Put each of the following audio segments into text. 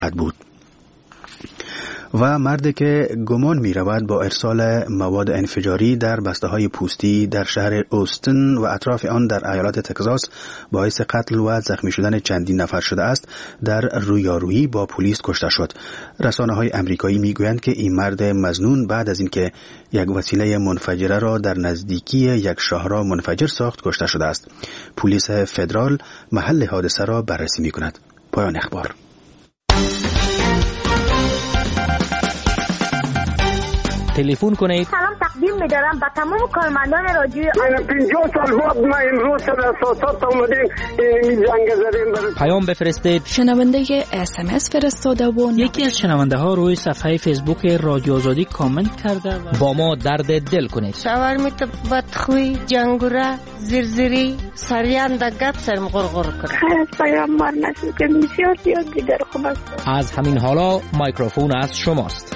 بود. و مردی که گمان می رود با ارسال مواد انفجاری در بسته های پوستی در شهر اوستن و اطراف آن در ایالات تگزاس باعث قتل و زخمی شدن چندین نفر شده است، در رویارویی با پلیس کشته شد. رسانه های امریکایی می گویند که این مرد مظنون بعد از اینکه یک وسیله منفجره را در نزدیکی یک شاهراه منفجر ساخت کشته شده است. پلیس فدرال محل حادثه را بررسی می کند. پایان اخبار. تلفن کنید. سلام تقدیم می‌دارم به تمام کارمندان رادیوی 50 سال بعد ما امروز سر اساسات اومدیم این زنگ زدیم. پیام بفرستید. شنونده SMS فرستاده و یکی از شنونده ها روی صفحه فیسبوک رادیو آزادی کامنت کرده و با ما درد دل کنید. شاور میت بدخوی جنگوره زرزری سریان دگت سرم غرغر کنه. خیر پیام مار نشد که بسیار زیاد دیگر خوب است. از همین حالا میکروفون از شماست.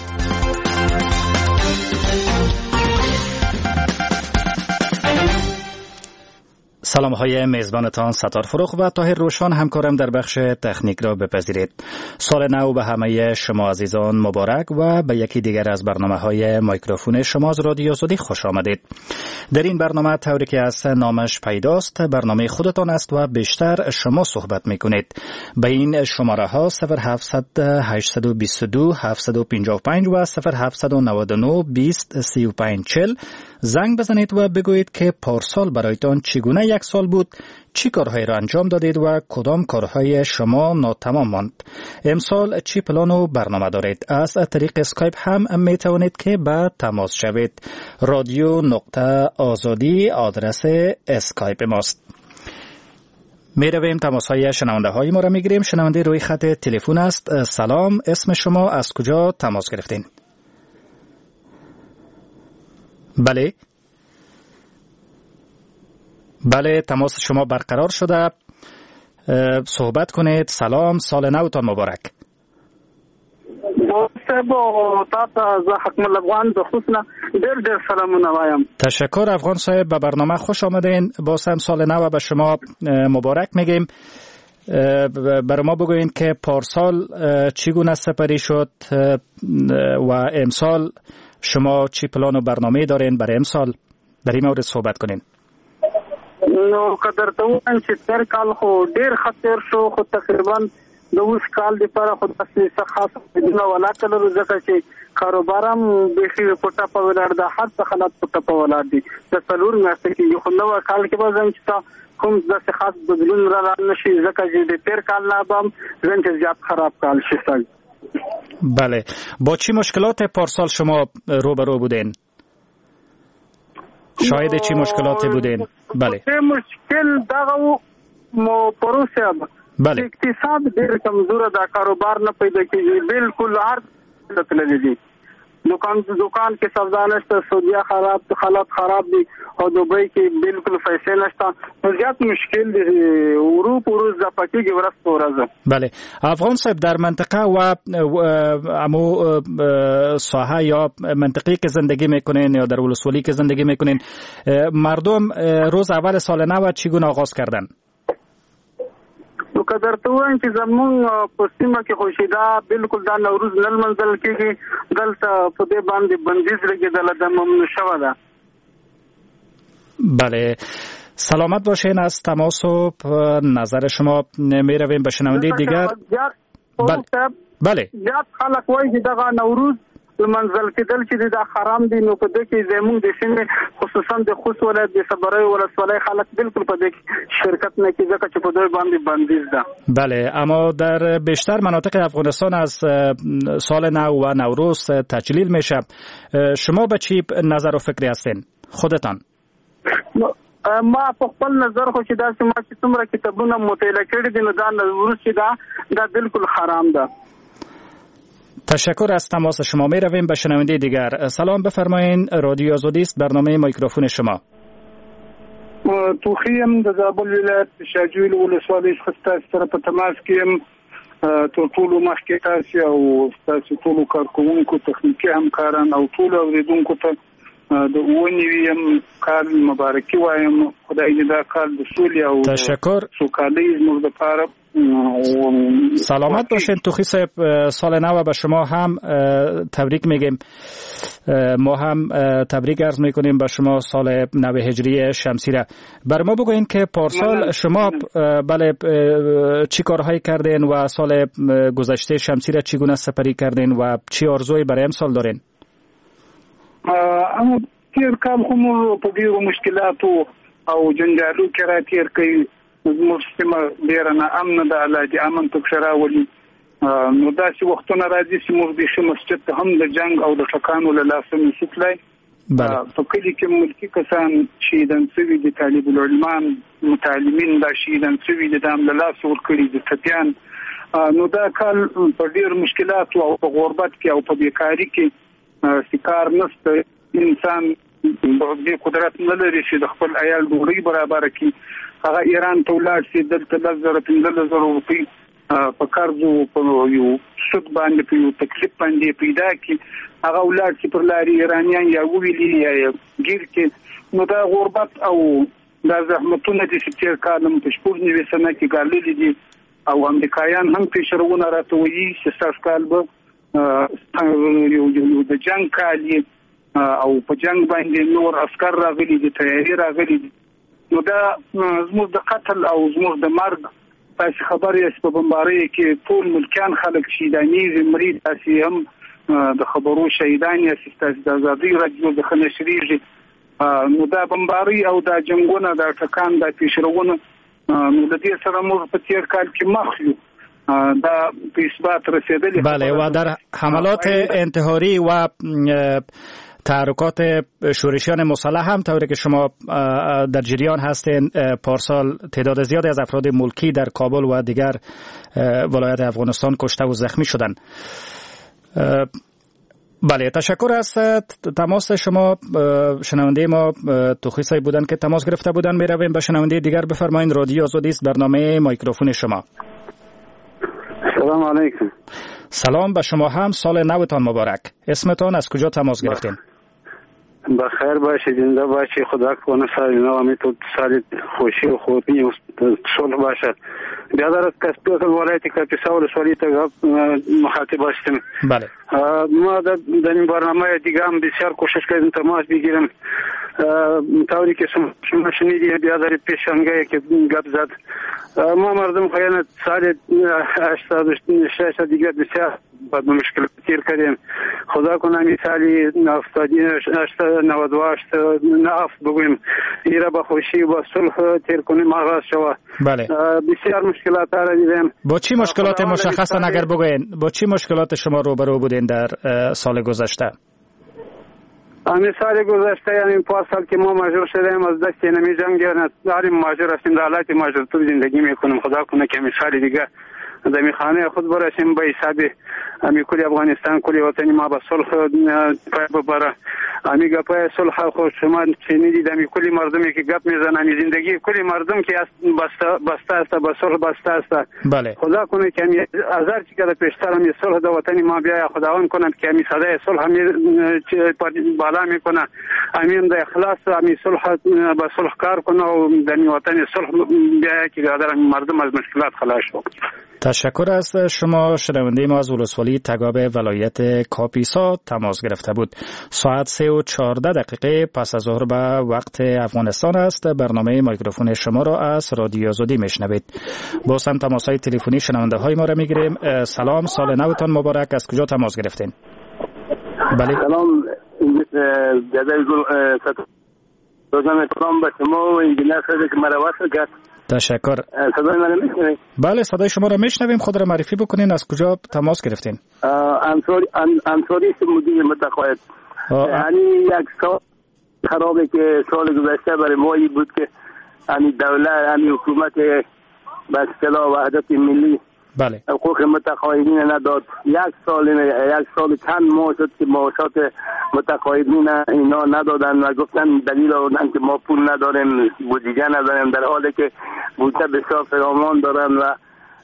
سلام های میزبانتان ستار فروخ و طاهر روشان همکارم در بخش تکنیک را بپذیرید. سال نو به همه شما عزیزان مبارک و به یکی دیگر از برنامه های میکروفون شما از رادیو آزادی خوش آمدید. در این برنامه طوری که از نامش پیداست برنامه خودتان است و بیشتر شما صحبت میکنید. به این شماره ها 0700 822 755 و 0799 20 35 40 زنگ بزنید و بگویید که پارسال برایتان چگونه یک سال بود، چی کارهایی را انجام دادید و کدام کارهای شما ناتمام ماند. امسال چی پلان و برنامه دارید؟ از طریق اسکایپ هم می توانید که به تماس شوید. رادیو نقطه آزادی آدرس اسکایپ ماست. می رویم تماس های شنونده های ما را می گیریم. شنونده روی خط تلفن است. سلام، اسم شما، از کجا تماس گرفتین؟ بله تماس شما برقرار شده. صحبت کنید. سلام، سال نوتان مبارک. با تاسو زه حکمل افغان د خصوصا ډېر سلامونه وایم. تشکر افغان صاحب، به برنامه خوش آمدین. با هم سال نو به شما مبارک میگیم. برای ما بگوین که پارسال چگونه سپری شد و امسال شما چی پلان و برنامه دارین برای امسال؟ در این مورد صحبت کنین. نو قدر ته وایم چې تر کال خو ډېر خطر شو، خو تقریبا د اوس کال لپاره خو تاسو څه خاص نه ولا کلو ځکه چې کاروبارم بهشي پټه په ولر د هر څه حالت پټه په ولر دي. د څلور میاشتې کې خو نو کال کې به زم چې کوم د خاص بدلون را نشي ځکه چې د تر کال نه بم زنده زیات خراب کال شي. بله، با چی مشکلات پارسال شما روبرو بودین؟ شاید چی مشکلاتی بودین؟ بله. مشکل دغه مو پروسه بله. اقتصاد ډېر کمزور ده، کاروبار نه پیدا کیږي، بالکل هر څه تللی. دکان کې سودا نشته، سعودیا خراب، حالات خراب دي او دوبۍ کې بالکل پیسې نشته. زیات مشکل دي، روز د پکېږي ورځ ورځ. بله افغان صاحب، در منطقه و امو ساحه یا منطقه‌ای که زندگی میکنین یا در ولسوالی که زندگی میکنین، مردم روز اول سال نو چگونه آغاز کردن؟ نو قدر ته وایم چې زمون په سیمه کې خوشیدا بالکل دا نوروز نل منزل کېږي، دلته په دې باندې بندیز لګېدل د ممنوع شوه ده. بله، سلامت باشین. از تماس و نظر شما می رویم به شنونده دیگر. بله زیاد خلک وایي چې دغه نوروز منزل کېدل چې دا حرام دي، نو په دې کې زموږ د سیمې خصوصا د خوست ولایت د صبرای ولسوالۍ خلک بالکل په دې شرکت نه کوي ځکه چې په دوی باندې بندیز ده. بله، اما در بیشتر مناطق افغانستان از سال نو و نوروز تعطیل میشه. شما به چی نظر و فکری هستین خودتان؟ ما په خپل نظر خو چې دا چې څومره کتابونه مطالعه کړي دي، نو دا نوروز چې دا بالکل حرام ده. تشکر از تماس شما. می رویم به شنونده دیگر. سلام، بفرمایین. رادیو آزادی است، برنامه میکروفون شما. توخیم د زابل ولایت شاجویل ولسوالۍ څخه سره په تماس کې تر ټولو مخکې تاسو او تاسو ټول کارکونکو تخنیکی همکاران او ټول اوریدونکو ته د اونیویم کال مبارکي وایم. خدای دې دا کال د سولې او تشکر سوکالۍ زموږ لپاره. سلامت باشین توخی صاحب. سال نو به شما هم تبریک میگیم. ما هم تبریک عرض میکنیم به شما سال نو هجری شمسی را. بر ما بگوین که پارسال شما بله چی کارهایی کردین و سال گذشته شمسی را چگونه سپری کردین و چی آرزوی برای امسال دارین؟ اما تیر کال خو مو په ډیرو مشکلاتو او جنجالو کې را تیر کړي. زموږ سیمه ډیره ناامنه ده. الله دې امن پکې راولي. نو داسې وختونه راځي چې موږ د مسجد ته هم د جنگ او د ټکانو له لاسه نشوتلای. په کلی کې ملکی کسان شهیدان شوي دي، طالب العلمان متعلمین دا شهیدان شوي دي، د هم له لاسه ورکړي دي ټپیان. نو دا کال په ډیر مشکلاتو او په غربت کې او په بیکاری کې سکار نشته. انسان د قدرت نه لري چې د خپل عیال ډوډۍ برابر کړي. هغه ایران ته ولاړ شي، دلته 10,000 روپۍ په قرضو په یو سود باندې په یو تکلیف باندې پیدا کړي. هغه ولاړ شي پر لارې ایرانیان یا ویلي یا ګیر کې. نو دا غربت او دا زحمتونه چې تیر کالم په 90 سنه کې ګاللي دي او امریکایان هم پیشرونه راتوي چې تاسو کال به یو د جنگ کال او په جنگ باندې نور عسكر راغلي دي، تیاری راغلي دي. نو دا زموږ د قتل او زموږ د مرګ تاسو خبرې یې په بمبارۍ کې ټول ملکان خلک شهیدانې زمري تاسو هم د خبرو شهیدان یې تاسو د آزادۍ راډیو د خنشریږي. نو دا بمبارۍ او دا جنگونه دا ټکان دا پیشرونه نو د دې سره موږ په تیر کال کې مخلو دا په اثبات رسیدلی. بله و در حملات انتحاری و تحرکات شورشیان مسلح هم طوری که شما در جریان هستین پارسال تعداد زیادی از افراد ملکی در کابل و دیگر ولایت افغانستان کشته و زخمی شدند. بله تشکر از تماس شما. شنونده ما توخی صاحب بودن که تماس گرفته بودن. می رویم به شنونده دیگر. بفرمایید. رادیو آزادی است، برنامه مایکروفون شما. سلام علیکم. سلام به شما هم. سال نوتان مبارک. اسمتان از کجا تماس گرفتین؟ بخیر باشید، زنده باشید. خدا کنه سال نو امیدوار سال خوشی و خوبی و صلح باشه. بیادر کسبیات ولایت کاپیسا ولسوالی ته مخاطب هستم. بله. ما در این برنامه دیگه هم بسیار کوشش کردیم تماس بگیرم. طوری که شما شنیدید بیادر پیشنگاهی که گپ زد. ما مردم خیانت سال 86 دیگه بسیار با مشکل تیر کردیم. خدا کنه مثالی 92 نفت بگویم ایره با خوشی و با صلح تیر کنیم آغاز شود. بله. بسیار مشکلات را دیدیم. با چی مشکلات مشخصا اگر بگوین؟ با چی مشکلات شما روبرو بودین در سال گذشته؟ سال گذشته یعنی پارسال که ما مجبور شدیم از دست نمی جنگ داریم ماجر هستیم، در حالت ماجرتوب زندگی میکنیم. خدا کنه که مثال دیگه در میخانه خود برسیم به حساب امی کلی افغانستان کلی وطنی ما به صلح پای ببره. امی گپای صلح خود شما شنیدید. امی کلی مردمی که گپ میزنن امی زندگی کلی مردم که بسته است به صلح بسته است. بله. خدا کنه که امی هزار چی که پیشتر امی صلح در وطنی ما بیاید. خداوند کنه که امی صدای صلح امی بالا میکنه. امی در اخلاص امی صلح به صلح کار کنه و در وطن صلح بیاید که در مردم از مشکلات خلاص شد. تشکر از شما. شنونده ما از ولسوالی تگابه ولایت کاپیسا تماس گرفته بود. ساعت 3:14 پس از ظهر به وقت افغانستان است. برنامه مایکروفون شما را از رادیو آزادی میشنوید. باز هم تماس های تلفنی شنونده های ما را میگیریم. سلام، سال نوتان مبارک. از کجا تماس گرفتین؟ بله. سلام روزنامه کلام به شما و انجینر صدق مروت کرد. تشکر. صدای من میشنوید؟ بله صدای شما را میشنویم. خود را معرفی بکنین. از کجا تماس گرفتین؟ انصاری مدیر متقاعد. یعنی یک سال خرابه که سال گذشته برای ما بود که یعنی دولت یعنی حکومت به اصطلاح وحدت ملی بله حقوق متقاعدین نداد. یک سال چند ماه شد که معاشات متقاعدین اینا ندادن و گفتن دلیل آوردن که ما پول نداریم، بودجه نداریم، در حالی که بودجه بسیار فراوان دارن و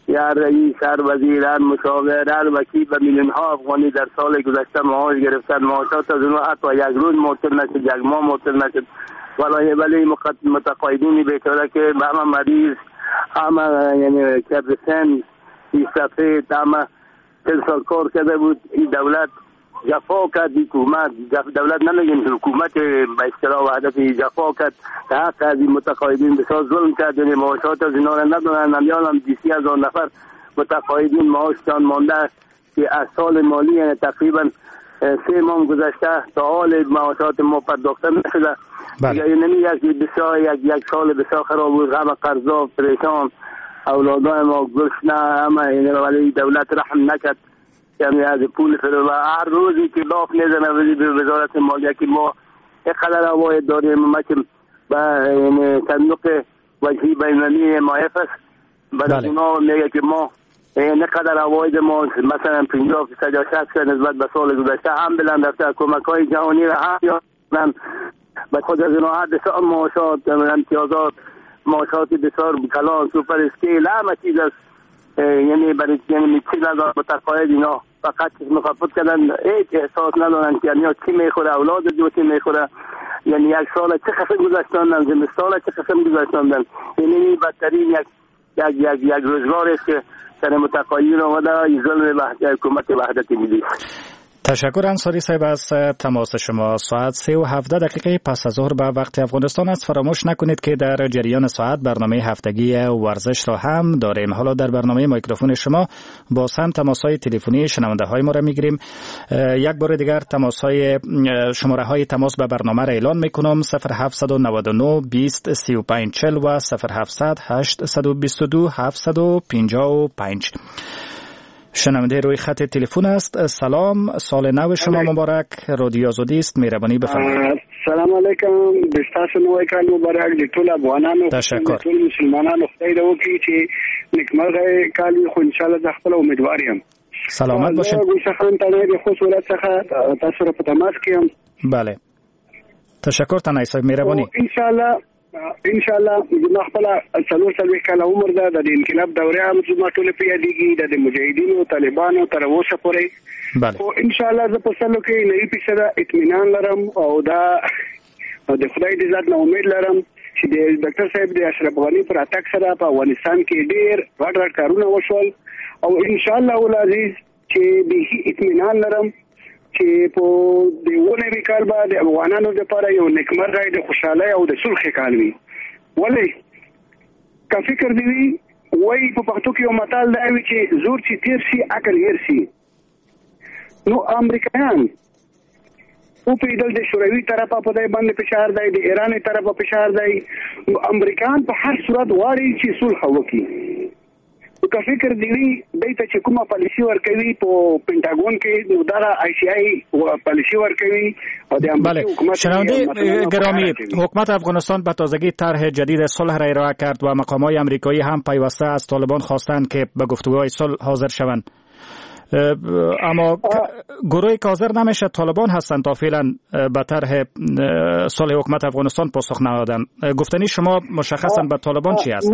یا رئیس، هر وزیر، هر مشاور، هر وکیل به میلیون ها افغانی در سال گذشته معاش گرفتن. معاشات از اونها حتی یک روز معطل نشد، یک ماه معطل نشد. ولی متقاعدین بیچاره که همه مریض، همه یعنی کبرسن، سفید، همه 40 سال کار کرده بود. این دولت جفا کرد، حکومت دولت نمیگیم حکومت به اصطلاح وحدت جفا کرد، حق از این متقاعدین بسیار ظلم کرد. یعنی معاشات از اینا را ندونن. نمیانم 20,000 نفر متقاعدین معاششان مانده که از سال مالی یعنی تقریبا 3 ماه گذشته تا حال معاشات ما پرداخته نشده. یعنی نمیگه بسیار یک سال بسیار خراب بود، همه قرضا پریشان، اولادای ما گرسنه، همه یعنی ولی دولت رحم نکرد. یعنی از پول فرو و هر روزی که لاف نزنه به وزارت مالیه که ما اینقدر عواید داریم، ما که به صندوق وجهی بین‌المللی MIF است، بعد اونا میگه که ما اینقدر عواید ما مثلا 50% یا 60% نسبت به سال گذشته هم بلند رفته. کمک‌های جهانی را هم یادن به خود از اونها بسیار معاشات، امتیازات، معاشات بسیار کلان، سوپر اسکیل، همه چیز است. یعنی برای یعنی 40,000 متقاعد اینا فقط مخفف کردن، هیچ احساس ندارن که یعنی چی میخوره، اولاد جو چی میخوره. یعنی یک سال چه قسم گذشتاندن، زمستان چه قسم گذشتاندن. یعنی بدترین یک روزگار است که سر متقاعدین آمده. این ظلم حکومت وحدت ملی. تشکر انصاری صاحب از تماس شما. ساعت 3:17 پس از ظهر به وقت افغانستان است. فراموش نکنید که در جریان ساعت برنامه هفتگی ورزش را هم داریم. حالا در برنامه میکروفون شما باز هم تماس‌های تلفنی شنونده های ما را میگیریم. یک بار دیگر شماره های تماس به برنامه را اعلان میکنم: 0799 20 35 40 و 0700 822 755. شنونده روی خط تلفن است. سلام، سال نو شما مبارک. رادیو آزادی است، مهربانی بفرمایید. سلام علیکم، د تاسو نوې کال مبارک د ټول افغانانو، تشکر. ټول مسلمانانو خدای دې وکړي چې نیکمرغه کال خو ان شاء الله د خپل امید یم. سلامت باشید. ګوشه خان ته د خو صورت څخه تاسو را په تماس کې. بله، تشکر تنای صاحب، مهربانی. ان شاء الله ما خپل 43 کال عمر ده. د انقلاب دوره هم زما ټول په یادېږي، د مجاهدینو طالبانو تر اوسه پورې. بله، او ان شاء الله زه په سلو کې 90% اطمینان لرم او دا د خدای دې ذات نه امید لرم چې د ډاکټر صاحب د اشرف غنی پر اتاک سره په افغانستان کې ډېر غټ کارونه وشول او ان شاء الله العزیز چې به اطمینان لرم چې په دیونه وکړ به د افغانانو لپاره یو نیکمرغه د خوشاله او د صلح کال وي. ولې کا فکر دی وای په پښتو کې یو متل دی چې زور چې تیر شي عقل هیر شي. نو امریکایان او په دې د شوروي طرفه په دې باندې فشار دی، د ایران طرفه فشار دی. امریکایان په هر صورت غواړي چې صلح وکړي. که فکر دی دایته چې کومه پالیسی ورکوي په پینټاګون کې نو دا آی سی آی پالیسی ورکوي او د امریکا حکومت. شنونده گرامی، حکومت افغانستان به تازگی طرح جدید صلح را ارائه کرد و مقامات آمریکایی هم پیوسته از طالبان خواستند که به گفتگوهای صلح حاضر شوند. اما گروهی که حاضر نمیشه طالبان هستند تا فعلا به طرح صلح حکومت افغانستان پاسخ ندادن. گفتنی شما مشخصا به طالبان چی است؟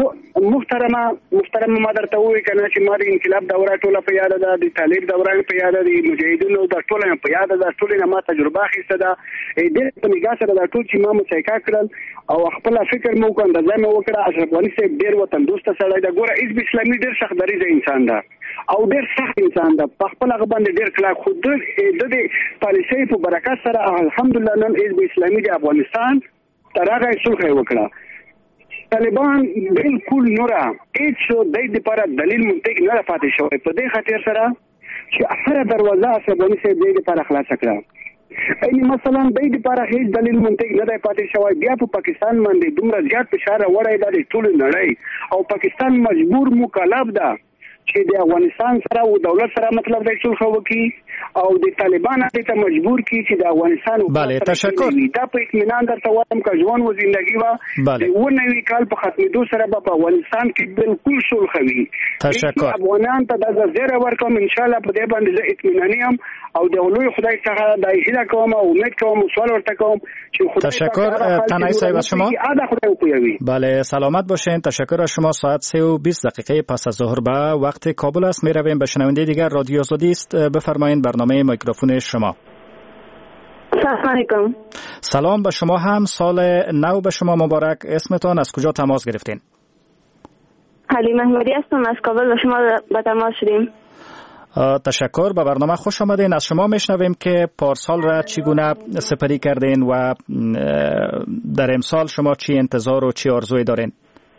محترم ما درته وی کنه چې ما د انقلاب دوره ټوله په یاد ده، د طالب دوره په یاد ده، د مجاهدینو د ټوله په یاد ده، ټوله ما تجربه اخیسته ده. دې په نگاه سره د ټول چې ما مسایکا کړل او خپل فکر مو کوم د ځای مو وکړه. اشرف غنی صاحب ډیر وطن دوست سره ده. ګوره حزب اسلامي ډیر سخت دریځ انسان ده او ډیر سخت انسان ده. په خپل هغه باندې ډیر کلاک خود د پالیسۍ په برکت سره الحمدلله نن حزب اسلامي د افغانستان تر هغه صلح وکړه. طالبان بالکل نورا هیڅ د دې لپاره دلیل منطق نه پاتې شوی. په دې خاطر سره چې هر دروازه افغاني سي د دې لپاره خلاص کړه. یعنی مثلا د دې لپاره هیڅ دلیل منطق نه پاتې شوی. بیا په پاکستان باندې دومره زیات فشار وړای د ټول نړۍ او پاکستان مجبور مکلف ده چې د افغانستان سره او دولت سره مطلب د څه خو کی او د طالبانو ته مجبور کی چې د افغانستان بله تشکر دا په اطمینان درته وایم که ژوند و زندگی و د 19 کال په ختمېدو سره په افغانستان کې بالکل صلح وي. تشکر افغانان ته د زیره ورکوم ان شاء الله په دې باندې زه اطمینانی ام او د لوی خدای څخه د هیله کوم او امید کوم سوال ورته کوم چې خدای تشکر تنایی صاحب از شما. بله سلامت باشین. تشکر از شما. ساعت 3:20 پس از ظهر به وقت کابل است. می رویم به شنونده دیگر. رادیو آزادی است. بفرمایید برنامه میکروفون شما. سلام علیکم. سلام به شما هم. سال نو به شما مبارک. اسمتان از کجا تماس گرفتین؟ حلیم احمدی هستم از کابل. به شما به تماس شدیم. تشکر. به برنامه خوش آمدین. از شما میشنویم که پارسال را چگونه سپری کردین و در امسال شما چی انتظار و چی آرزوی دارین؟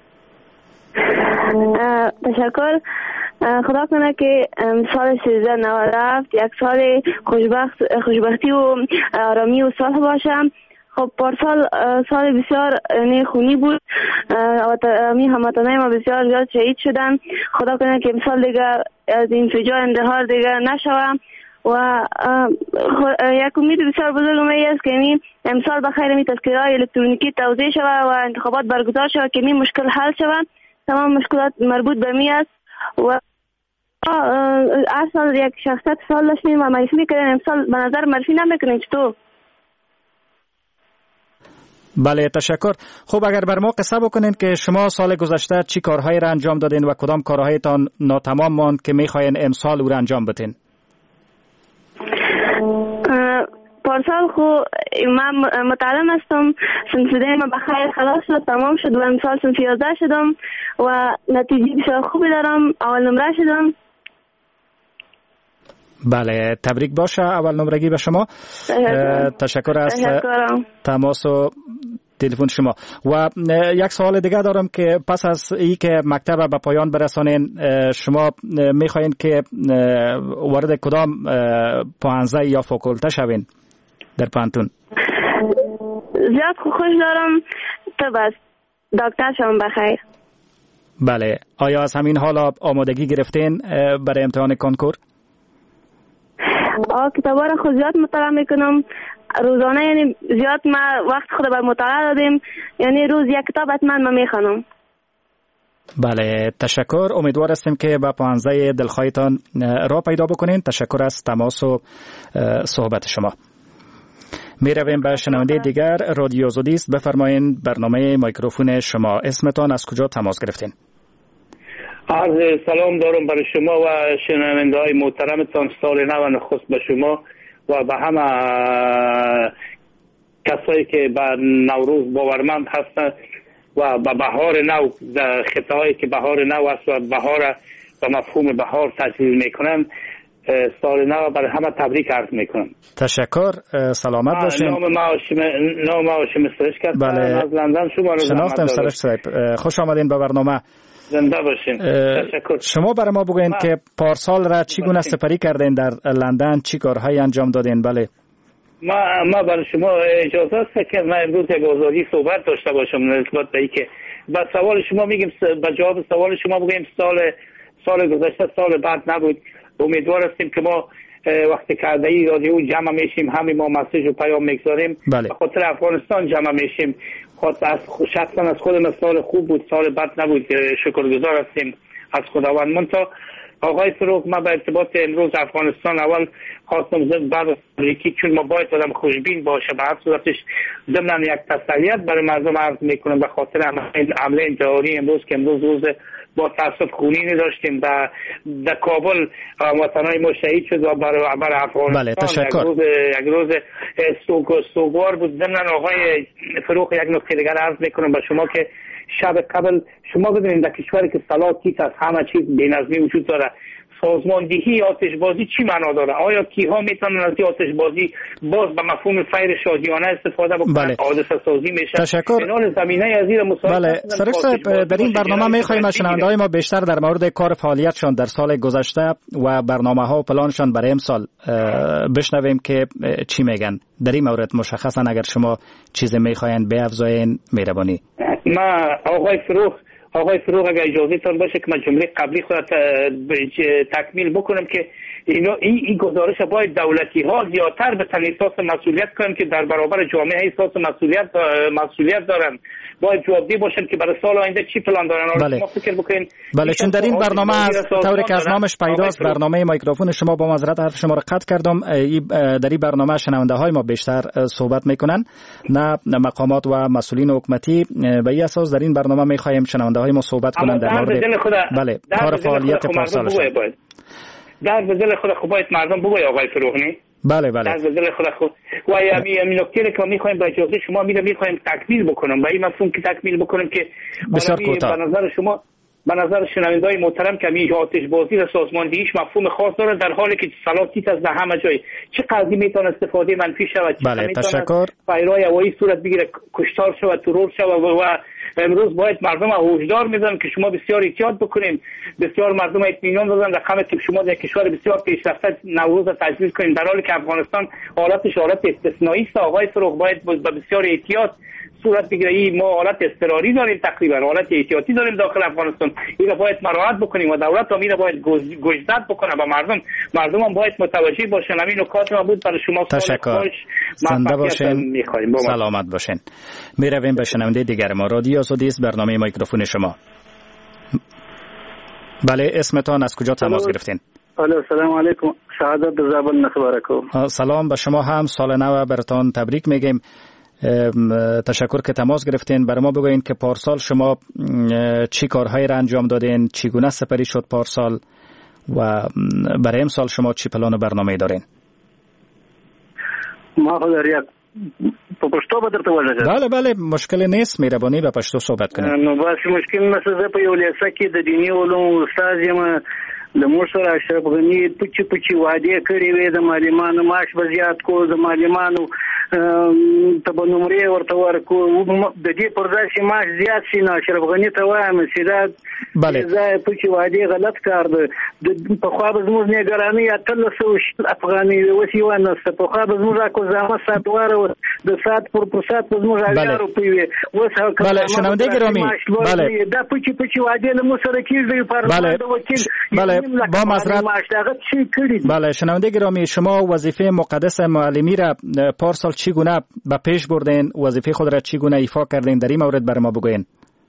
تشکر. خدا کنه که سال 1390 رفت یک سال خوشبختی و آرامی و صلح باشه. خب پارسال سال بسیار خونی بود و می هموطنای ما بسیار زیاد شهید شدن. خدا کنه که امسال دیگه از این فجاع اندهار دیگه نشوه و یک امید بسیار بزرگ می است که امسال بخیر می تذکره‌های الکترونیکی توزیع شوه و انتخابات برگزار شوه که مشکل حل شوه. تمام مشکلات مربوط به می است و هر سال یک شخصیت سال داشتیم و معرفی میکنیم. امسال به نظر معرفی نمیکنیم. چطور؟ بله تشکر. خب اگر بر ما قصه بکنین که شما سال گذشته چی کارهایی را انجام دادین و کدام کارهایتان ناتمام ماند که میخواین امسال او را انجام بدین؟ پارسال خو من متعلم هستم. صنف ما بخیر خلاص شد، تمام شد و امسال صنف 11 شدم و نتیجه بسیار خوبی دارم. اول نمره شدم. بله تبریک باشه اول نمرگی به شما. تشکر از تماس و تلفن شما. و یک سوال دیگه دارم که پس از ای که مکتب به پایان برسانین شما میخواین که وارد کدام پوهنځی یا فاکولته شوین در پانتون؟ زیاد خوش دارم تا بس دکتر شوم بخیر. بله آیا از همین حالا آمادگی گرفتین برای امتحان کنکور؟ کتابا را خود زیاد مطالعه میکنم روزانه، یعنی زیاد ما وقت خود بر مطالعه دادیم، یعنی روز یک کتاب حتما ما میخوانم. بله تشکر. امیدوار هستیم که با پوهنځی دلخواهتان راه پیدا بکنین. تشکر از تماس و صحبت شما. می رویم به شنونده دیگر. رادیو آزادی است. بفرمایین برنامه میکروفون شما. اسمتان از کجا تماس گرفتین؟ عرض سلام دارم برای شما و شنونده های محترمتان. سال نو نخست به شما و به همه کسایی که به نوروز باورمند هستند و به بهار نو، خطه‌هایی که بهار نو است و بهار و مفهوم بهار تجلیل میکنن، سال نو برای همه تبریک عرض میکنم. تشکر. سلامت باشین. نام ما هاشم سرشکت. بله. از لندن شما رو شناختم سرش صاحب. خوش آمدین به برنامه. زنده باشین. تشکر. شما برای ما بگوین که پارسال را چگونه سپری کردین در لندن، چی کارهایی انجام دادین؟ بله ما برای شما اجازه است که من امروز یک آزادی صحبت داشته باشم نسبت به اینکه با سوال شما میگیم، با جواب سوال شما بگیم سال گذشته سال بعد نبود. امیدوار هستیم که ما وقتی کرده ای رادیو جمع میشیم، همه ما مسیج و پیام میگذاریم. بله. خاطر افغانستان جمع میشیم. شخصا از خودم سال خوب بود، سال بد نبود. شکرگزار هستیم از خداوند. منتها آقای فروغ، ما به ارتباط امروز افغانستان اول خواستم بعد یکی چون ما باید آدم خوشبین باشه، به هر صورتش ضمن یک تسلیت برای مردم عرض میکنم به خاطر حمله انتحاری امروز که امروز روز با تاسف خونینی داشتیم در کابل، وطنای ما شهید شد و برای افغانستان. بله تشکر. یک روز سوگوار بود. ضمن آقای فروغ یک نکته دیگر عرض میکنم به شما که شب قبل شما بدونید در کشوری که سلاطیت از همه چیز بی‌نظمی وجود داره، سازماندهی آتش بازی چی معنا داره؟ آیا کیها میتونن از آتش بازی باز به مفهوم فیر شادیانه استفاده بکنن؟ بله. حادثه سازی میشه. تشکر. بنال زمینه از این مسائل. بله سرک صاحب، در این برنامه میخوایم از شنونده‌های ما بیشتر در مورد کار فعالیتشان در سال گذشته و برنامه‌ها و پلانشان برای امسال بشنویم که چی میگن. در این مورد مشخصا اگر شما چیزی میخواین بیافزاین مهربانی. ما آقای فروغ آقای فروغ اگر اجازه تان باشه که من جمله قبلی خود تکمیل بکنم که این گزارش باید دولتی ها زیادتر به تن احساس مسئولیت کنن که در برابر جامعه احساس مسئولیت دارن، باید جوابدهی باشن که برای سال آینده چی پلان دارن. بله. شما فکر بکنین بله، چون در این برنامه از طوری که از نامش پیداست برنامه میکروفون شما، با معذرت حرف شما را قطع کردم، در این برنامه شنونده های ما بیشتر صحبت میکنن، نه مقامات و مسئولین حکومتی. به این اساس در این برنامه میخوایم شنونده های ما صحبت کنند در مورد بله کار فعالیت پارسال. در دل خود خود باید مردم بگوی آقای فروغنی. بله در دل خود خود و همین نکته که میخوایم با اجازه شما میخوایم تکمیل بکنم، با این مفهوم که تکمیل بکنم که به نظر شما، به نظر شنونده‌های محترم که می آتش بازی و سازماندهیش مفهوم خاص داره، در حالی که سلاطیت از همه جای چه قضیه میتونه استفاده منفی شود، بله تشکر، فایرهای هوایی صورت بگیره، کشتار شود، ترور شود و امروز باید مردم هوشدار میذارن که شما بسیار احتیاط بکنیم، بسیار مردم اطمینان دادن رقم که شما در کشور بسیار پیشرفته نوروز را تجلیل کنیم، در حالی که افغانستان حالتش حالت استثنایی است. آقای فروغ باید با بسیار احتیاط صورت بگیره. ما حالت اضطراری داریم، تقریبا حالت احتیاطی داریم داخل افغانستان، این را باید مراعات بکنیم و دولت هم این را باید گوشزد بکنه و مردم هم باید متوجه باشن. همین نکات ما بود برای شما. تشکر، زنده باشین، سلامت باشین. میرویم به شنونده دیگر ما. رادیو آزادی است، برنامه میکروفون شما. بله، اسمتان، از کجا تماس گرفتین؟ السلام علیکم، سعادت در زابل نخبرکو. سلام به شما هم، سال نو براتون تبریک میگیم. تشکر که تماس گرفتین. برای ما بگوین که پارسال شما چی کارهایی را انجام دادین، چگونه سپری شد پارسال و برای امسال شما چی پلان و برنامه دارین؟ ما خود یک پشتو بدر ته وژه. بله مشکل نیست، مهرباني به پښتو صحبت کنه. نو بس مشکل نشته. په یو لیسه کې د دینی علوم استاد یم، د مشر اشرف غنی پچی وعده کړی وې د معلمانو معاش بزیات کو، د معلمانو ته به نمرې ورته ورکو، د دې پر ځای چې معاش زیات شي نو اشرف غنی ته وایم چې دا ځای پچی وعده غلط کار ده. په خوا به زموږ نگرانی 1300 افغاني وسی ونه ست په خوا به زموږ کو زما ساتواره د سات پر سات په زموږ 1000 روپۍ وي وسه. بله شنونده گرامی، بله دا پچی وعده له مسره کیږي پر وکیل. بله با معذرت. بله شنونده گرامی، شما وظیفه مقدس معلمی را پارسال چگونه به پیش بردین؟ وظیفه خود را چگونه ایفا کردین؟ در این مورد بر ما بگوین.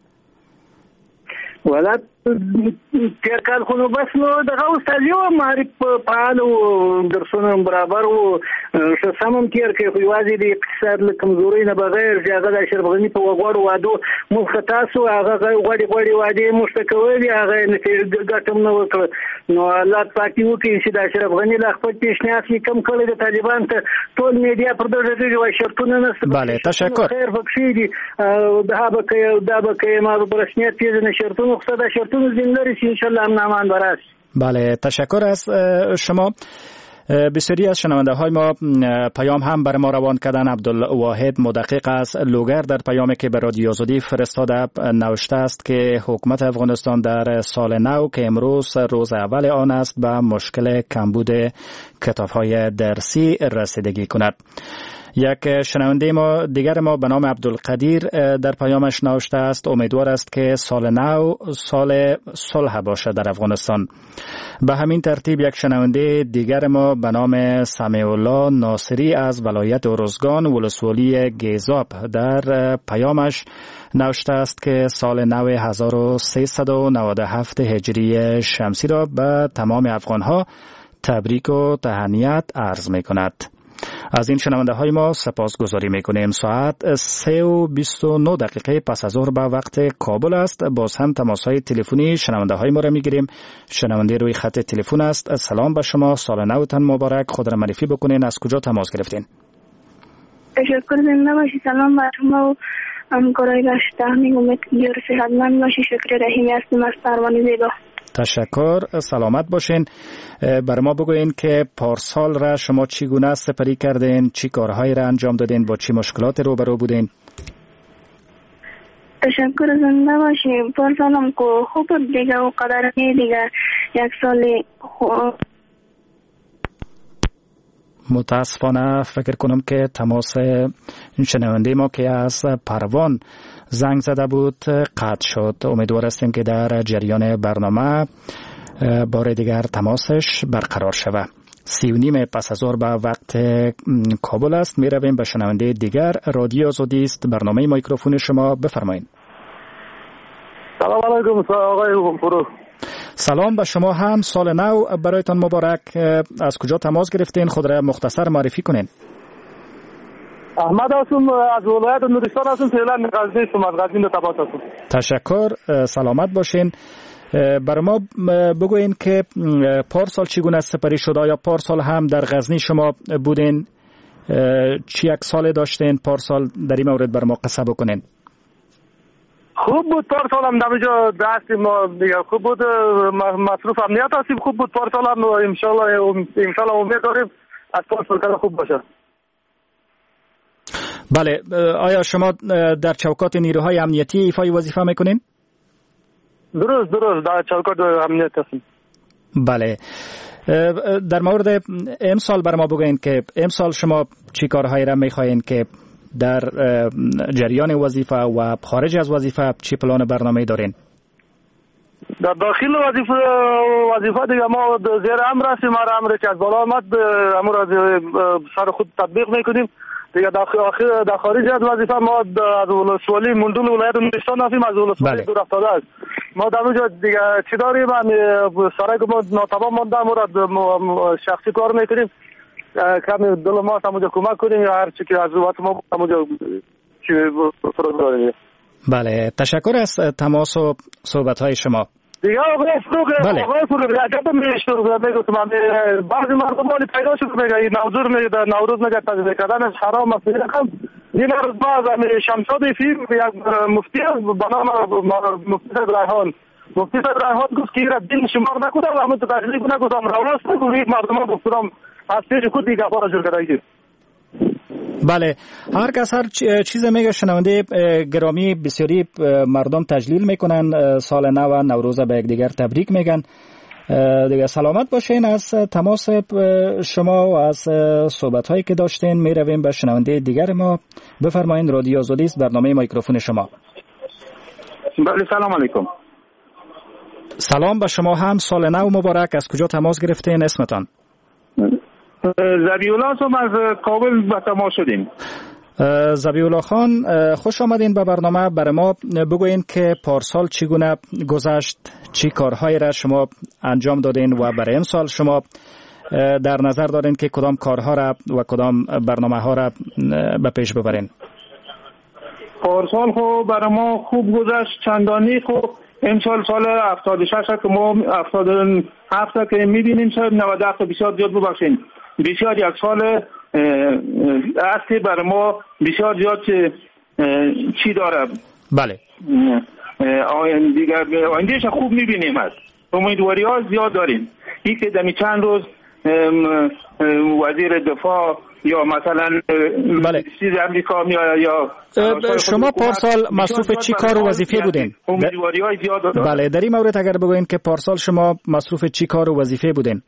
ولات تیر کال خو نو بس نو دغه استادیو معرف فعال او درسونه برابر او سمم تیر کې خو واځي د اقتصاد له کمزوري نه بغیر چې هغه د اشرف غنی په وګړو وادو مختصو هغه غوړي واده مستقوي هغه ګټم نو وکړ. نو الله پاکي وکړي چې د اشرف غنی له خپل پیشنهاد کې کم کړی د طالبان ته ټول میډیا پر دغه شرطونه نه. بله تشکر. خیر بخشي دي دا به کې ما په رسمیت کې نه شرطونه خصه شرطونه زنداری ان شاء الله امن براش. بله تشکر از شما. بسیاری از شنونده های ما پیام هم بر ما روان کردن. عبدالواحد مدقق از لوگر در پیامی که به رادیو آزادی فرستاده نوشته است که حکومت افغانستان در سال نو که امروز روز اول آن است به مشکل کمبود کتاب‌های درسی رسیدگی کند. یک شنونده ما دیگر ما به نام عبدالقدیر در پیامش نوشته است امیدوار است که سال نو سال صلح باشد در افغانستان. به همین ترتیب یک شنونده دیگر ما به نام سمیع الله ناصری از ولایت ارزگان ولسوالی گیزاب در پیامش نوشته است که سال نو 1397 هجری شمسی را به تمام افغانها تبریک و تهنیت عرض می کند. از این شنونده های ما سپاسگزاری میکنیم. ساعت 3:29 پس از ظهر به وقت کابل است. باز هم تماس های تلفنی شنونده های ما را میگیریم. شنونده روی خط تلفن است. سلام به شما، سال نوتان مبارک. خود را معرفی بکنین، از کجا تماس گرفتین؟ تشکر، زنده باشی. سلام بر شما و همکارای گشت تحمیل. امید که صحتمند باشی. شکر رحیمی هستم از پروانه زیبا. تشکر، سلامت باشین. بر ما بگوین که پارسال را شما چگونه سپری کردین، چی کارهایی را انجام دادین، با چی مشکلات روبرو بودین؟ تشکر، زنده باشین. پارسال هم که خوب دیگه و قدر دیگه یک سال متاسفانه فکر کنم که تماس شنونده ما که از پروان زنگ زده بود قطع شد. امیدوار هستیم که در جریان برنامه بار دیگر تماسش برقرار شود. 3:30 پس از ظهر به وقت کابل است. می رویم به شنونده دیگر. رادیو آزادی است، برنامه میکروفون شما، بفرمایید. سلام علیکم آقای فرو. سلام به شما هم، سال نو برایتان مبارک. از کجا تماس گرفتین؟ خود را مختصر معرفی کنین. احمد هستم از ولایت نورستان هستم، فعلا غزنی هستم، از غزنی تماس هستم. تشکر، سلامت باشین. برای ما بگوین که پارسال چگونه سپری شد؟ آیا پارسال هم در غزنی شما بودین؟ چی یک سال داشتین پارسال؟ در این مورد برای ما قصه بکنین. خوب بود پارسال هم نمیجا دستیم ما دیگه، خوب بود، مصروف امنیت هستیم، خوب بود پارسال هم. انشالله امید داریم از پارسال خوب باشه. بله، آیا شما در چوکات نیروهای امنیتی ایفای وظیفه میکنین؟ درست در چوکات امنیت هستیم. بله، در مورد امسال بر ما بگوین که امسال شما چی کارهایی را میخواین که در جریان وظیفه و خارج از وظیفه چی پلان برنامه دارین؟ در داخل وظیفه دیگه ما زیر امر هستیم، امر که از بالا آمد امر از سر خود تطبیق میکنیم دیگه. در خارج از وظیفه ما از ولسوالی مندول ولایت نورستان هستیم، از ولسوالی دور افتاده است. ما در اونجا دیگه چی داریم؟ سرای که ما ناتمام مانده ما شخصی کار میکنیم، کمی دل ما همونجا کمک کنیم یا هر چی که از وقت ما همونجا چی فرض داریم. بله، تشکر از تماس و صحبت های شما. دیگه آقای فروغ عجب میگم بعضی مردمانی پیدا شد میگه نوروز میگه تجزیه کردن حرام است. این روز باز شمشاد فیلم یک مفتی به نام مفتی ابراهیم گفت که این دین شمار نکنم و همون تجزیه نکنم راست نکنید مردمان گفتم از پیش خود دیگه بارا جور کردید. بله، هر کس هر چیز میگه. شنونده گرامی، بسیاری مردم تجلیل میکنن سال نو و نوروز به یکدیگر تبریک میگن. دیگه سلامت باشین. از تماس شما و از صحبت هایی که داشتین میرویم به شنونده دیگر ما. بفرمایید، رادیو آزادی است، برنامه میکروفون شما. بله، سلام علیکم. سلام به شما هم، سال نو مبارک. از کجا تماس گرفتین؟ اسمتان؟ زبیولا هم از کابل به تماس شدیم. زبیولا خان، خوش آمدین به برنامه. برای ما بگوین که پارسال چگونه گذشت، چی کارهایی را شما انجام دادین و برای امسال شما در نظر دارین که کدام کارها را و کدام برنامه ها را به پیش ببرین؟ پارسال خب برای ما خوب گذشت، چندانی خوب. امسال سال 76 که ما 77 که می‌بینیم، 97 بسیار زیاد ببخشید، بسیار یک سال اصلی برای ما بسیار زیاد چی داره. بله، آیندهش خوب می‌بینیم. از امیدواری‌ها زیاد داریم. این که دمی چند روز وزیر دفاع یا مثلا بله. چیز امریکا یا شما پارسال مصروف چی کار و وظیفه بودین؟ امیدواری‌های زیاد داریم. بله، در این مورد اگر بگوین که پارسال شما مصروف چی کار و وظیفه بودین؟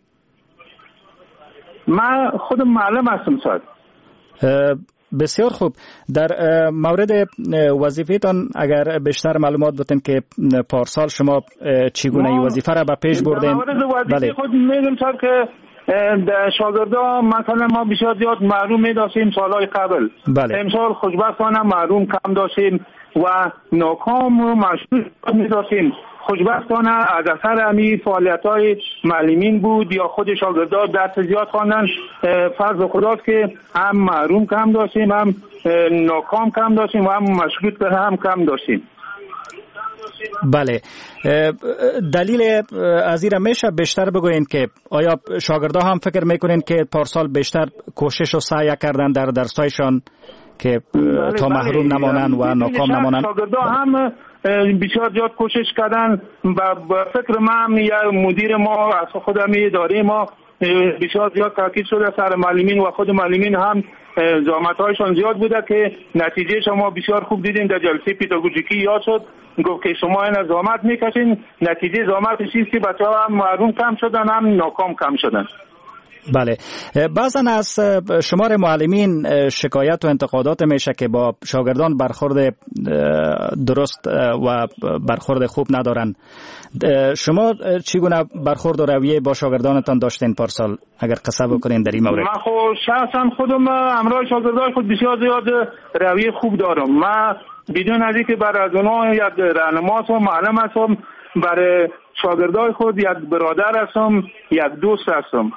من خودم معلم هستم صاحب. بسیار خوب. در مورد وظیفه‌تان اگر بیشتر معلومات بدین که پارسال شما چگونه این وظیفه را به پیش بردین؟ بله، خود میگم صاحب که شاگردا مثلا ما بسیار زیاد محروم می‌داشتیم سالهای قبل. بله. امسال خوشبختانه محروم کم داشتیم و ناکام و مشغول می‌داشتیم. خوشبختانه از اثر همین فعالیت‌های معلمین بود یا خود شاگردا درس زیاد خواندن. فرض خداست که هم محروم کم داشتیم، هم ناکام کم داشتیم و هم مشغول به هم کم داشتیم. بله، دلیل از این میشه بیشتر بگوین که آیا شاگردا هم فکر میکنین که پارسال بیشتر کوشش و سعی کردن در درسایشان که تا محروم نمانن و ناکام نمانن؟ شاگردا هم بسیار زیاد کوشش کردن و فکر من یا مدیر ما از خودم اداره ما بسیار زیاد تاکید شده سر معلمین و خود معلمین هم زحمت‌هایشان زیاد بوده که نتیجه شما بسیار خوب دیدین. در جلسه پداگوژیکی یاد شد گفت که شما این زحمت میکشین، نتیجه زحمتش چیزی که بچه‌ها هم محروم کم شدن هم ناکام کم شدن. بله، بعضا از شمار معلمین شکایت و انتقادات میشه که با شاگردان برخورد درست و برخورد خوب ندارن. شما چگونه برخورد و رویه با شاگردانتان داشتین پارسال؟ اگر قصه بکنین در این مورد. من خود شخصا خودم همراه شاگردان خود بسیار زیاد رویه خوب دارم. من بدون از اینکه برای از اونها یک راهنما هستم، معلم هستم، برای شاگردای خود یک برادر هستم، یک دوست هستم.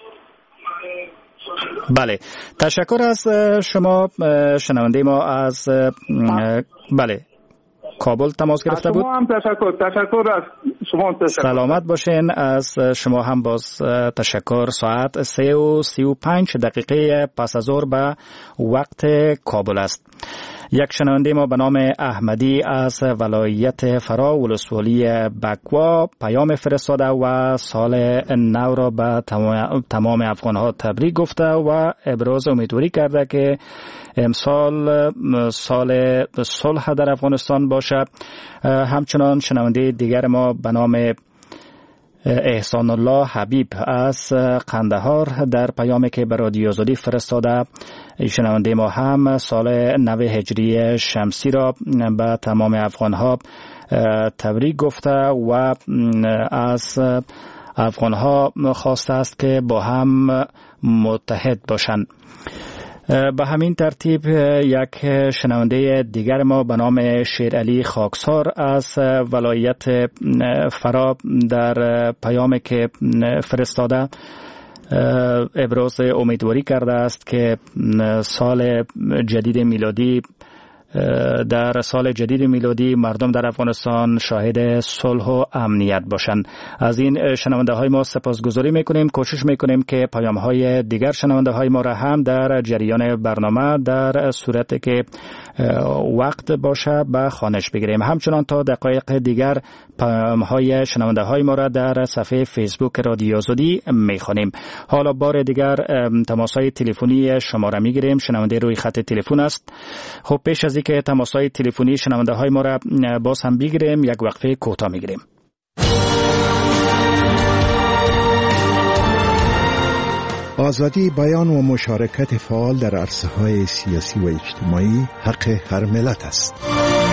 بله، تشکر از شما. شنونده ما از بله کابل تماس گرفته بود. شما هم تشکر از شما. سلامت باشین. از شما هم باز تشکر. ساعت 3:35 پس از ظهر به وقت کابل است. یک شنونده ما به نام احمدی از ولایت فرا ولسوالی بکوا پیام فرستاده و سال نو را به تمام افغان‌ها تبریک گفته و ابراز امیدواری کرده که امسال سال صلح در افغانستان باشد. همچنان شنونده دیگر ما به نام احسان الله حبیب از قندهار در پیامی که به رادیو آزادی فرستاده، شنونده ما هم سال نو هجری شمسی را به تمام افغان‌ها تبریک گفته و از افغان‌ها خواسته است که با هم متحد باشند. به همین ترتیب یک شنونده دیگر ما به نام شیرعلی خاکسار از ولایت فرا در پیامی که فرستاده ابراز امیدواری کرده است که سال جدید میلادی مردم در افغانستان شاهد صلح و امنیت باشند. از این شنونده های ما سپاسگزاری میکنیم. کوشش میکنیم که پیام های دیگر شنونده های ما را هم در جریان برنامه در صورتی که وقت باشه به خوانش بگیریم. همچنان تا دقایق دیگر پیام های شنونده های ما را در صفحه فیسبوک رادیو آزادی میخوانیم. حالا بار دیگر تماس های تلفنی شما را میگیریم. شنونده روی خط تلفن است. خب پیش از که تماس‌های تلفنی شنونده های ما را باز هم بگیریم، یک وقفه کوتاه میگیریم. آزادی بیان و مشارکت فعال در عرصه‌های سیاسی و اجتماعی حق هر ملت است.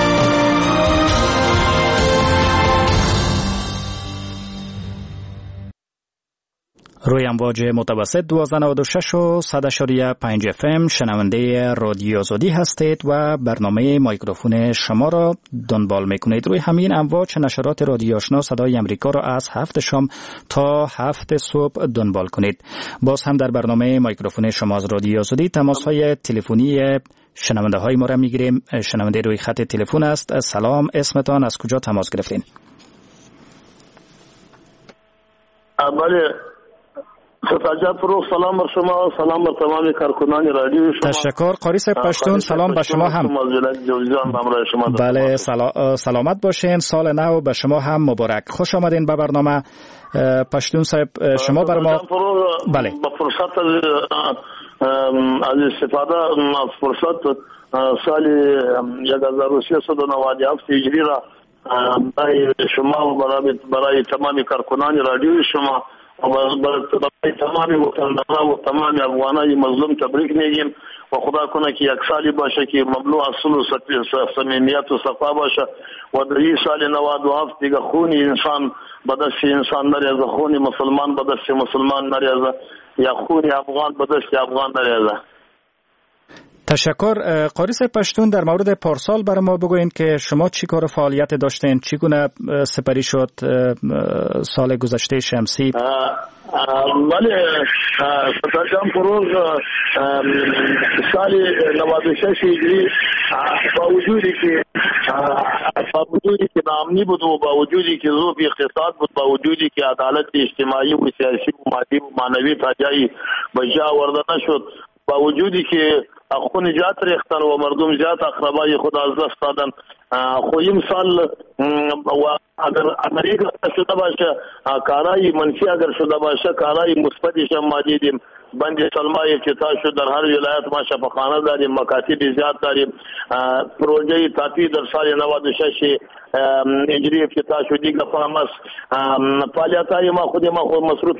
روی امواج متوسط 1296 و 100.5 FM شنونده رادیو آزادی هستید و برنامه میکروفون شما را دنبال میکنید. روی همین امواج نشرات رادیو آشنا صدای امریکا را از 7 شام تا 7 صبح دنبال کنید. باز هم در برنامه میکروفون شما از رادیو آزادی تماس های تلفنی شنونده های ما را میگیریم. شنونده روی خط تلفن است. سلام، اسمتان، از کجا تماس گرفتین؟ بله، ستاجات فروغ، سلام بر شما و سلام بر تمام کارکنان رادیو شما. تشکر. قاری صاحب پشتون، سلام به شما هم. بله، سلامت باشین. سال نو به شما هم مبارک. خوش آمدین به برنامه. پشتون صاحب شما بر ما بله با فرصت از استفاده از فرصت سال 1397 هجری را برای شما و برای تمام کارکنان رادیو شما و برای تمام وطنداران و تمام افغانای مظلوم تبریک میگیم و خدا کنه که یک سالی باشه که مملو از صلح و صمیمیت و صفا باشه و در این سال 97 دیگه خون انسان به دست انسان نریزه، خون مسلمان به دست مسلمان نریزه، یا خون افغان به دست افغان نریزه. تشکر. قاری صاحب پشتون، در مورد پارسال برای ما بگوین که شما چی کار فعالیت داشتین، چگونه سپری شد سال گذشته شمسی؟ بله، ستاجان فروغ سال 96 هجری با وجودی که نامنی بود و با وجودی که ظروف اقتصاد بود، با وجودی که عدالت اجتماعی و سیاسی و مادی و معنوی تا جایی به جا آورده نشد، با وجودی که خون زیاد ریختن و مردم زیاد اقربای خود از دست دادن. خو این سال و اگر یک شده باشه کارای منفی اگر شده باشه کارای مثبتش هم ما دیدیم. بند سلمای افتتاح شد در هر ولایت ما شفاخانه داریم، مکاتب زیاد داریم. پروژه تاپی در سال 96 هجری افتتاح شد. دیگه فهمس فعالیت‌های ما خود مصروف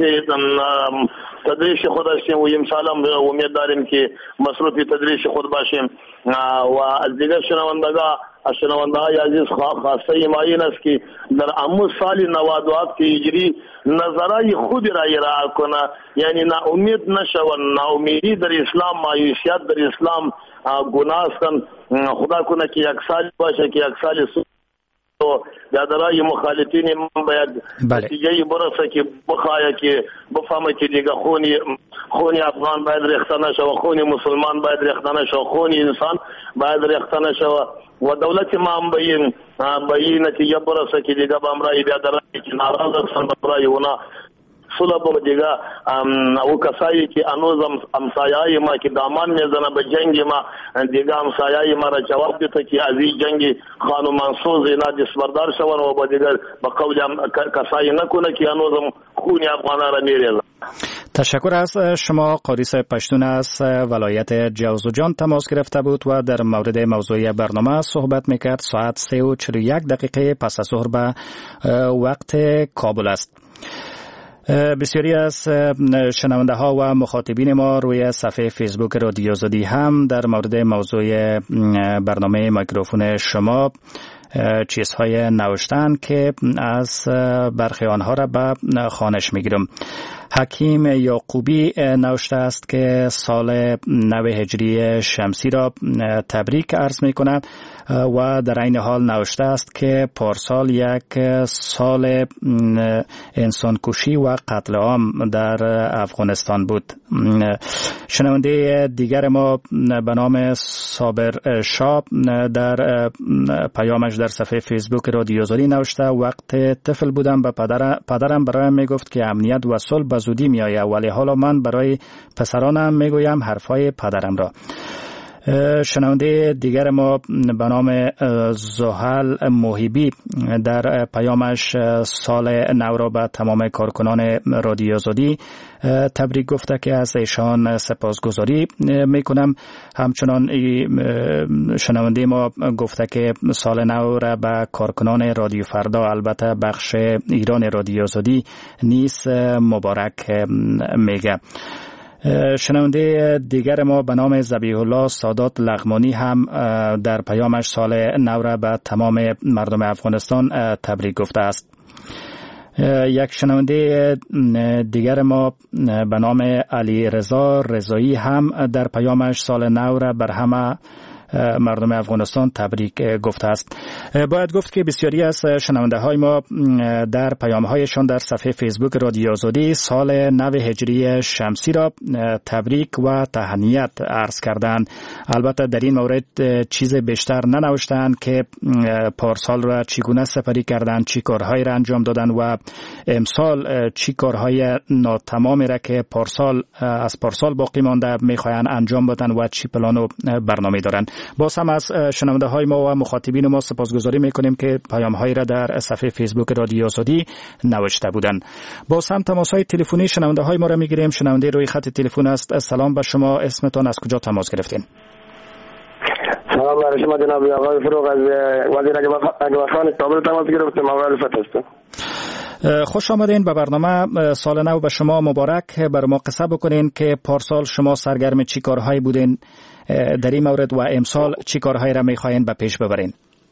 تدریس خود هستیم و امسال هم امید داریم که مصروف تدریس خود باشیم و از دیگر شنونده‌های عزیز خواسته ما این است که در امو سال 97 هجری نظرهای خود را ارائه کنه، یعنی ناامید نشون. ناامیدی در اسلام، مایوسیت در اسلام گناه است. خدا کنه که یک سال باشه که یک سال تو درای مخالفین من باید نتیجه برسه که بخواه که بفهمه که دیگه خونی افغان باید ریخته نشه و خونی مسلمان باید ریخته نشه و خونی انسان باید ریخته نشه و دولت ما هم به این نتیجه برسه که دیگه به امرای بیادرایی که ناراض هستن به امرای اونا صلح با دیگه او کسایی که انوز امسایای ما که دامان میزنه به جنگ ما دیگه امسایای ما را جواب دیده که از این جنگ خانومانسوز اینا دستبردار شون و با دیگه به قول کسایی نکنه که انوز خونی افغانه را میریزه. تشکر از شما. قاری صاحب پشتون از ولایت جوزجان تماس گرفته بود و در مورد موضوع برنامه صحبت میکرد. ساعت 3:41 پس از ظهر به وقت کابل است. بسیاری از شنونده ها و مخاطبین ما روی صفحه فیسبوک رادیو آزادی هم در مورد موضوع برنامه میکروفون شما چیزهای نوشتن که از برخی آنها را به خوانش میگیرم. حکیم یعقوبی نوشته است که سال نو هجری شمسی را تبریک عرض می کند و در این حال نوشته است که پارسال یک سال انسانکشی و قتل عام در افغانستان بود. شنونده دیگر ما به نام صابر شاب در پیامش در صفحه فیسبوک رادیو آزادی نوشته وقت طفل بودم به پدرم برایم میگفت که امنیت و صلح به زودی می آید، ولی حالا من برای پسرانم میگویم حرفای پدرم را. شنونده دیگر ما به نام زحل محیبی در پیامش سال نو را به تمام کارکنان رادیو آزادی تبریک گفته که از ایشان سپاسگزاری میکنم. همچنان شنونده ما گفته که سال نو را به کارکنان رادیو فردا، البته بخش ایران رادیو آزادی نیز مبارک میگه. شنونده دیگر ما به نام ذبیح الله سادات لغمانی هم در پیامش سال نو را به تمام مردم افغانستان تبریک گفته است. یک شنونده دیگر ما به نام علی رضا رضایی هم در پیامش سال نو را بر همه مردم افغانستان تبریک گفته است. باید گفت که بسیاری از شنونده های ما در پیام هایشان در صفحه فیسبوک رادیو آزادی سال نو هجری شمسی را تبریک و تهنیت عرض کردند. البته در این مورد چیز بیشتر ننوشتند که پارسال را چگونه سپری کردند، چی کارهایی را انجام دادند و امسال چی کارهای ناتمامی را که از پارسال باقی مانده میخواهند انجام بدن و چی پلان و برنامه دارند. باز هم از شنونده های ما و مخاطبین ما سپاسگزاری میکنیم که پیام هایی را در صفحه فیسبوک رادیو آزادی نوشته بودند. باز هم تماس های تلفنی شنونده های ما را میگیریم. شنونده روی خط تلفن است. سلام به شما، اسمتان از کجا تماس گرفتین؟ سلام بر شما جناب آقای فروغ از وزیر اگوافان کابل تماس گرفتم. اول فتح خوش آمدین به برنامه. سال نو به شما مبارک. بر ما قصه بکنین که پارسال شما سرگرم چی کارهایی بودین در این مورد و امسال چی کارهایی را میخواین به پیش ببرین؟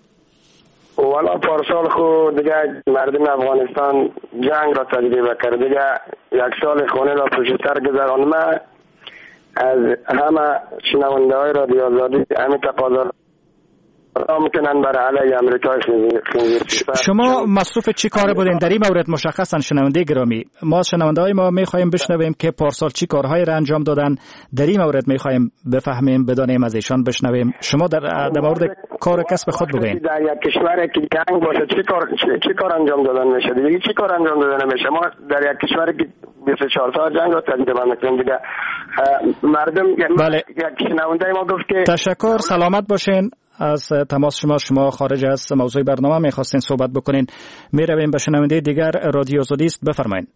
والا پارسال خو دیگه مردم افغانستان جنگ را تجربه کرد، دیگه یک سال خونه را پشت سر گذراندم. از همه شنونده های رادیو آزادی همین تقاضا میکنن برای علیه امریکای خنزیر. شما مصروف چی کار بودین در این مورد؟ مشخصا شنونده گرامی، ما شنونده های ما میخوایم بشنویم که پارسال چی کارهایی را انجام دادن. در این مورد میخوایم بفهمیم، بدانیم، از ایشان بشنویم. شما در مورد کار کسب خود بگوین. در یک کشور که جنگ باشه چی کار انجام دادن میشه؟ دیگه چی کار انجام دادن نمیشه. ما در یک کشور که 24 سال جنگ رو تجربه میکنیم دیگه. مردم بله. یک شنونده ما گفت که تشکر، سلامت باشین. از تماس شما خارج از موضوع برنامه میخواستین صحبت بکنین. میرویم به شنونده دیگر. رادیو آزادی است، بفرمایید.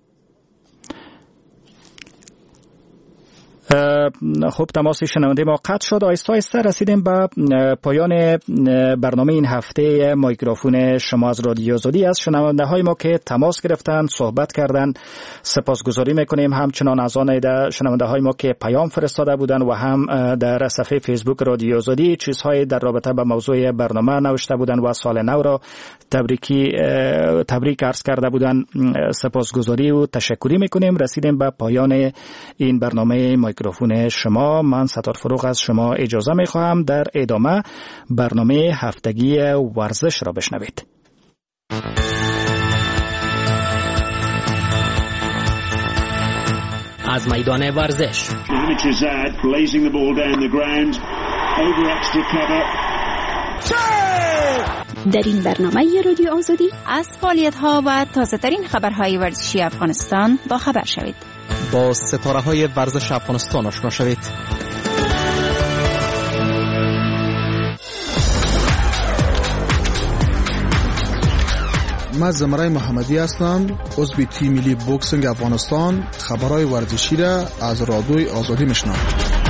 خب تماس شنونده ما قطع شد. آهسته آهسته رسیدیم به پایان برنامه این هفته میکروفون شما از رادیو آزادی. از شنونده های ما که تماس گرفتن، صحبت کردن سپاسگزاری میکنیم. همچنان از آن شنونده های ما که پیام فرستاده بودن و هم در صفحه فیسبوک رادیو آزادی چیزهای در رابطه با موضوع برنامه نوشته بودن و سال نو را تبریک عرض کرده بودن، سپاسگزاری و تشکری میکنیم. رسیدیم به پایان این برنامه میکروفون شما. من ستار فروغ از شما اجازه میخواهم در ادامه برنامه هفتگی ورزش را بشنوید. از میدان ورزش در این برنامه رادیو آزادی از فعالیت‌ها و تازه‌ترین خبرهای ورزشی افغانستان با خبر شوید. با ستاره‌های ورزش افغانستان آشنا شوید. من زمرای محمدی هستم، عضو تیم ملی بوکسینگ افغانستان. خبرهای ورزشی را از رادیوی آزادی میشنوم.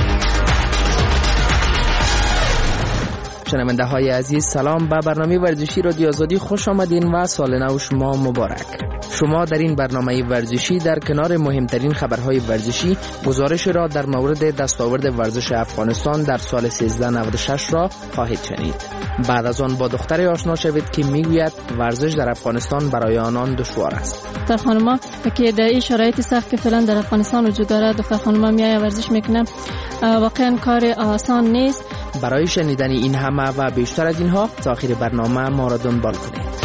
شنونده های عزیز، سلام. به برنامه ورزشی رادیو آزادی خوش آمدین و سال نو شما مبارک. شما در این برنامه ورزشی در کنار مهمترین خبرهای ورزشی گزارش را در مورد دستاورد ورزش افغانستان در سال 1396 را خواهید شنید. بعد از آن با دختری آشنا شوید که میگوید ورزش در افغانستان برای آنان دشوار است. دختر خانوما که در این شرایط سخت که فعلا در افغانستان وجود داره، دختر خانوما میای ورزش میکنن، واقعا کار آسان نیست. برای شنیدن این همه و بیشتر از اینها تا آخر برنامه ما را دنبال کنید.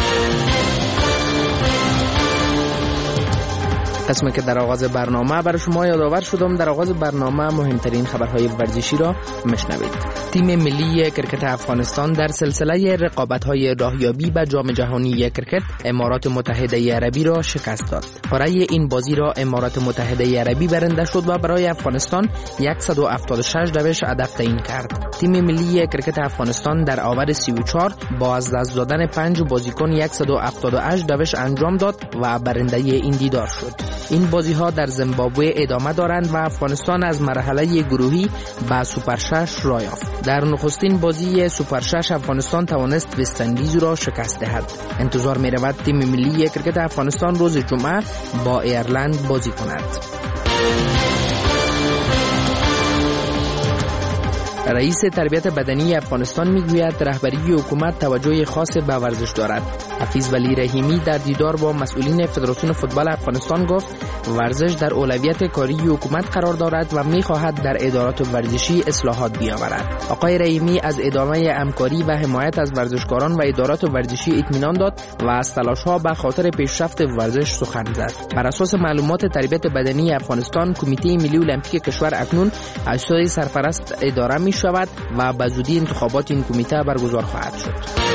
قسمی که در آغاز برنامه برای شما یادآور شدم، در آغاز برنامه مهمترین خبرهای ورزشی را میشنوید. تیم ملی کرکت افغانستان در سلسله رقابت‌های راهیابی به جام جهانی کرکت امارات متحده عربی را شکست داد. برای این بازی را امارات متحده عربی برنده شد و برای افغانستان 176 دوش هدف تعیین کرد. تیم ملی کرکت افغانستان در آور 34 با از دست دادن 5 بازیکن 178 دوش انجام داد و برنده این دیدار شد. این بازی‌ها در زیمبابوه ادامه دارند و افغانستان از مرحله گروهی به سوپر 6 راه یافت. در نخستین بازی سوپر 6 افغانستان توانست وست اندیز را شکست دهد. انتظار می‌رود تیم ملی کرکت افغانستان روز جمعه با ایرلند بازی کند. رئیس تربیت بدنی افغانستان میگوید رهبری حکومت توجه خاص به ورزش دارد. حفیظ ولی رحیمی در دیدار با مسئولین فدراسیون فوتبال افغانستان گفت ورزش در اولویت کاری حکومت قرار دارد و میخواهد در ادارات ورزشی اصلاحات بیاورد. آقای رحیمی از ادامه همکاری و حمایت از ورزشکاران و ادارات ورزشی اطمینان داد و از تلاش‌ها به خاطر پیشرفت ورزش سخن زد. بر اساس معلومات تربیت بدنی افغانستان، کمیته ملی المپیک کشور اکنون اجزای سرپرست اداره می شود و به زودی انتخابات این کمیته برگزار خواهد شد.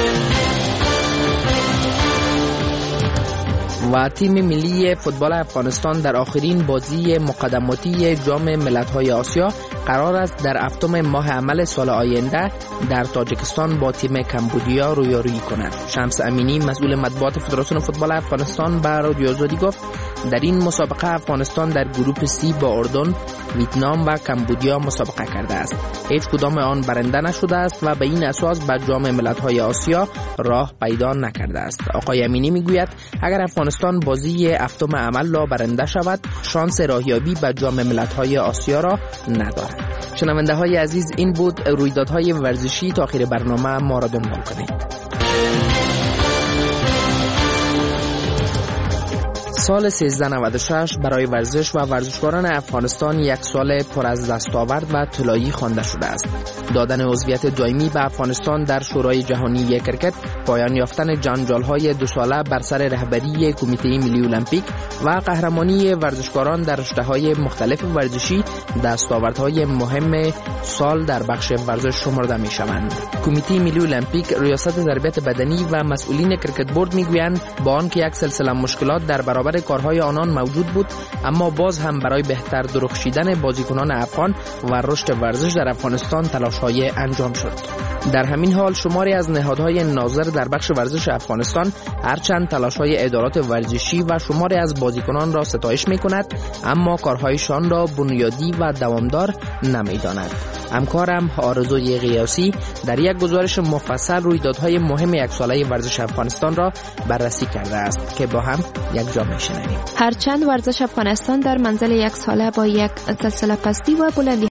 و تیم ملی فوتبال افغانستان در آخرین بازی مقدماتی جام ملت‌های آسیا قرار است در هفتم ماه عمل سال آینده در تاجیکستان با تیم کمبودیا رویارویی کند. شمس امینی مسئول مطبوعات فدراسیون فوتبال افغانستان به رادیو آزادی گفت در این مسابقه افغانستان در گروپ سی با اردن، ویتنام و کمبودیا مسابقه کرده است. هیچ کدام آن برنده نشده است و به این اساس به جام ملت‌های آسیا راه پیدا نکرده است. آقای امینی میگوید اگر افغانستان بازی هفتم عمل را برنده شود، شانس راهیابی به جام ملت‌های آسیا را ندارد. شنونده های عزیز، این بود رویدادهای ورزشی. تا آخر برنامه ما را دنبال کنید. سال 1396 برای ورزش و ورزشکاران افغانستان یک سال پر از دستاورد و طلایی خوانده شده است. دادن عضویت دائمی به افغانستان در شورای جهانی کرکت، پایان یافتن جنجال‌های 2 ساله بر سر رهبری کمیته ملی المپیک و قهرمانی ورزشکاران در رشته‌های مختلف ورزشی دستاوردهای مهم سال در بخش ورزش شمرده می‌شوند. کمیته ملی المپیک، ریاست تربیت بدنی و مسئولین کرکت بورد می‌گویند با آنکه یک سلسله مشکلات در برابر کارهای آنان موجود بود، اما باز هم برای بهتر درخشیدن بازیکنان افغان و رشد ورزش در افغانستان تلاش‌های انجام شد. در همین حال شماری از نهادهای ناظر در بخش ورزش افغانستان هرچند تلاش‌های ادارات ورزشی و شماری از بازیکنان را ستایش می‌کند، اما کارهایشان را بنیادی و دوامدار نمی‌داند. همکارم آرزوی قیاسی در یک گزارش مفصل رویدادهای مهم یک ساله ورزش افغانستان را بررسی کرده است که با هم یک جا می‌شنویم. هرچند ورزش افغانستان در منزل یک ساله با یک سلسله پستی و بلندی